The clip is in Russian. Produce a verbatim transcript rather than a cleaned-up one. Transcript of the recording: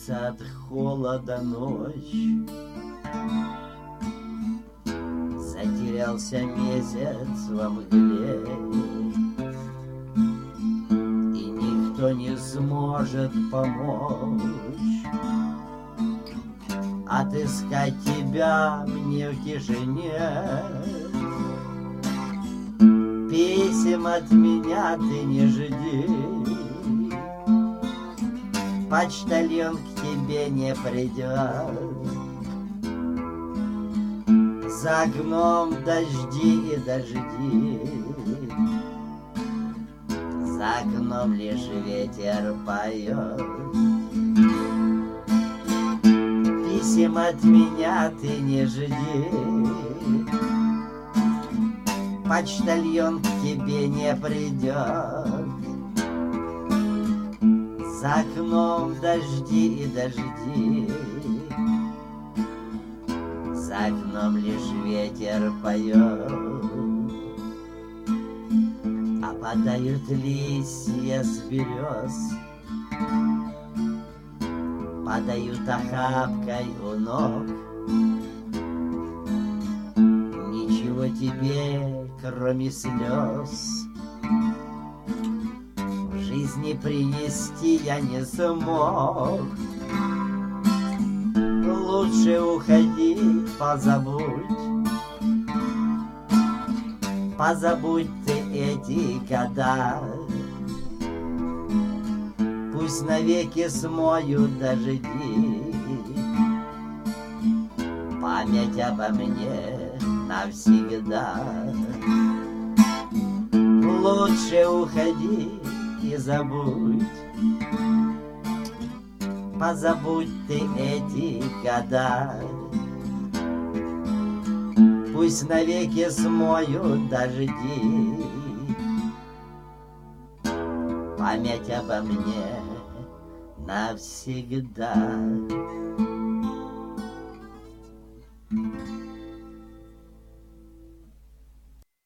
Длится от холода ночь, затерялся месяц во мгле, и никто не сможет помочь отыскать тебя мне в тишине. Писем от меня ты не жди, почтальон к тебе не придет. За окном дожди и дожди, за окном лишь ветер поет. Писем от меня ты не жди, почтальон к тебе не придет. За окном дожди и дожди, за окном лишь ветер поет. Опадают листья с берез, падают охапкой у ног. Ничего тебе, кроме слез, в жизни принести я не смог. Лучше уходи, позабудь, позабудь ты эти года. Пусть навеки смоют дожди память обо мне навсегда. Лучше уходи и забудь, позабудь ты эти года. Пусть навеки смоют дожди память обо мне навсегда.